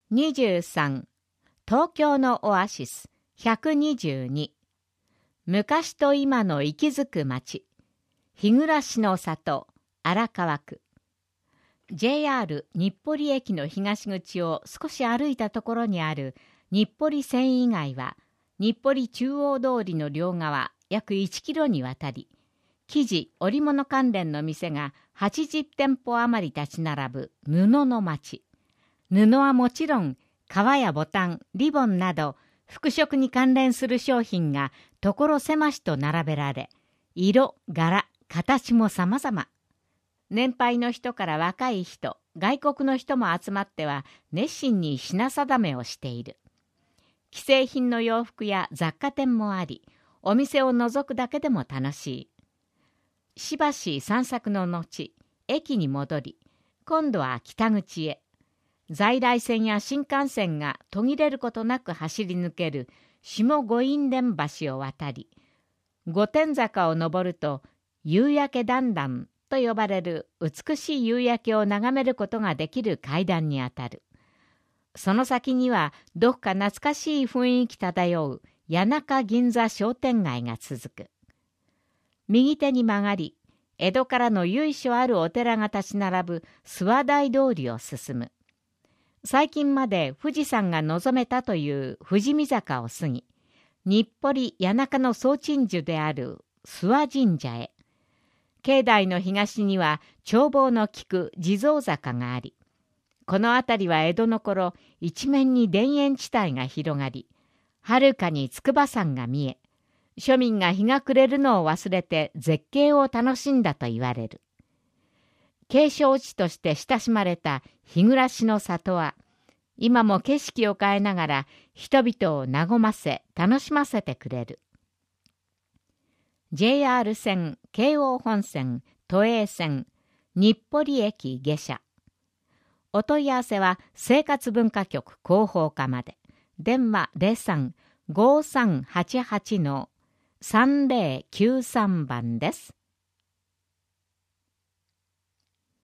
23、東京のオアシス122、昔と今の息づく街、日暮の里、荒川区。JR 日暮里駅の東口を少し歩いたところにある日暮里繊維街は、日暮里中央通りの両側約1キロにわたり、生地・織物関連の店が80店舗余り立ち並ぶ布の街。布はもちろん、革やボタン、リボンなど、服飾に関連する商品が所狭しと並べられ、色、柄、形も様々。年配の人から若い人、外国の人も集まっては熱心に品定めをしている。既製品の洋服や雑貨店もあり、お店を覗くだけでも楽しい。しばし散策の後、駅に戻り、今度は北口へ。在来線や新幹線が途切れることなく走り抜ける下五院連橋を渡り、御殿坂を登ると夕焼け段々と呼ばれる美しい夕焼けを眺めることができる階段にあたる。その先にはどこか懐かしい雰囲気漂う谷中銀座商店街が続く。右手に曲がり、江戸からの由緒あるお寺が立ち並ぶ諏訪台通りを進む。最近まで富士山が望めたという富士見坂を過ぎ、日暮里谷中の総鎮守である諏訪神社へ。境内の東には眺望の利く地蔵坂があり、この辺りは江戸の頃一面に田園地帯が広がり、はるかに筑波山が見え、庶民が日が暮れるのを忘れて絶景を楽しんだと言われる。景勝地として親しまれた日暮の里は、今も景色を変えながら人々を和ませ楽しませてくれる。JR 線、京王本線、都営線、日暮里駅下車。お問い合わせは生活文化局広報課まで。電話03-5388-3093番です。